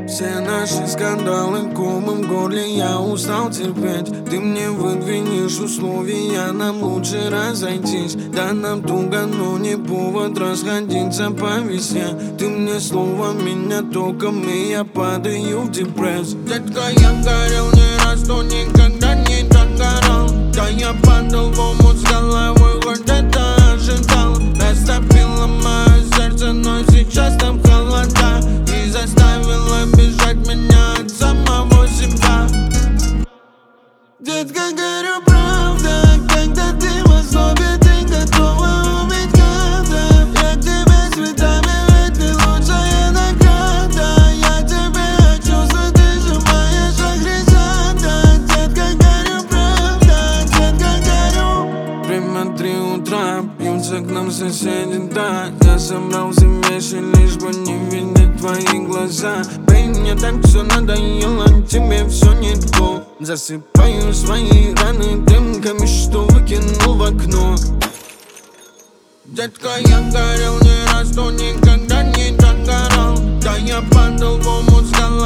Все наши скандалы комом в горле, я устал терпеть. Ты мне выдвинешь условия, нам лучше разойтись. Да нам туго, но не повод расходиться по весне. Ты мне слово, меня током, и я падаю в депресс. Детка, я горел не раз, но никогда не так горел. Да я падал в омут с головой, хоть это ожидал. Растопило мое сердце, но сейчас там холода. И заставила бежать меня от самого себя. Детка, горю правда, когда ты в основе, ты готова убить гада. Я к тебе цветами, ведь ты лучшая награда. Я тебе хочу, ты же моя шахрезада. Детка, горю правда, детка, горю. Время 3 утра, бьются к нам соседи, да. Я собрал все вещи, лишь бы не видеть твои глаза. Бей, мне так все надоело, тебе все не то. Засыпаю свои раны дымками, что выкинул в окно. Детка, я горел не раз, но никогда не так горел. Да я падал в омут с головой.